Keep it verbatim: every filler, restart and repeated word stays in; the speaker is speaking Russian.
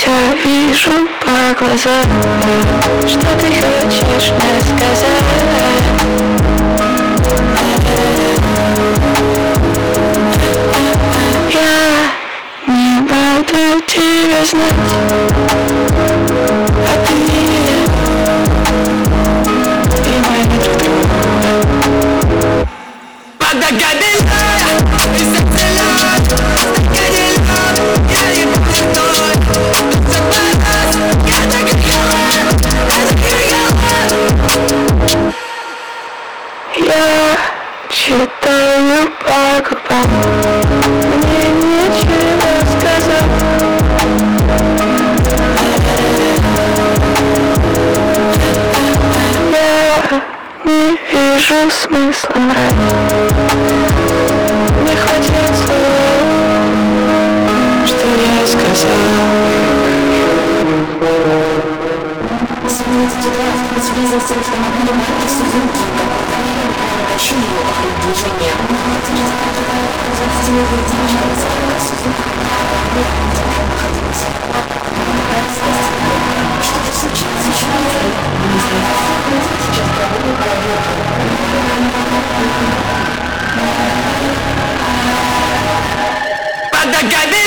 Я вижу по глазам, что ты хочешь мне сказать. Я не буду тебя знать, а ты меня и мои друг друга. Я читаю по губам, мне нечего сказать. Я не вижу смысла врать, не хватит слов, что я сказал. Подогони!